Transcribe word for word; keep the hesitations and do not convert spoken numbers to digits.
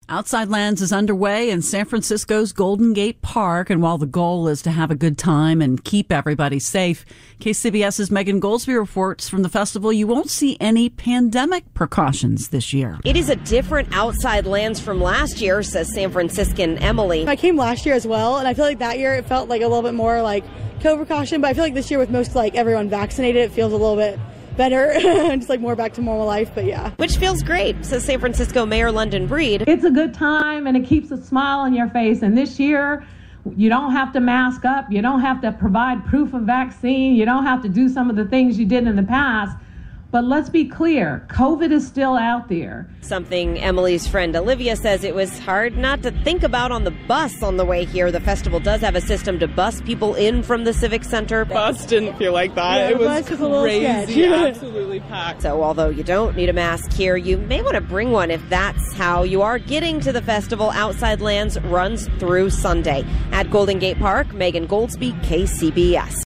Outside Lands is underway in San Francisco's Golden Gate Park, and while the goal is to have a good time and keep everybody safe, KCBS's Megan Goldsby reports from the festival you won't see any pandemic precautions this year. It is a different Outside Lands from last year, says San Franciscan Emily. I came last year as well, and I feel like that year it felt like a little bit more like COVID precaution, but I feel like this year with most like everyone vaccinated, it feels a little bit better, just like more back to normal life, but yeah. Which feels great, says San Francisco Mayor London Breed. It's a good time and it keeps a smile on your face, and this year you don't have to mask up, you don't have to provide proof of vaccine, you don't have to do some of the things you did in the past. But let's be clear, COVID is still out there. Something Emily's friend Olivia says it was hard not to think about on the bus on the way here. The festival does have a system to bus people in from the Civic Center. The bus didn't feel like that. Yeah, it was was crazy, absolutely packed. So although you don't need a mask here, you may want to bring one if that's how you are getting to the festival. Outside Lands runs through Sunday. At Golden Gate Park, Megan Goldsby, K C B S.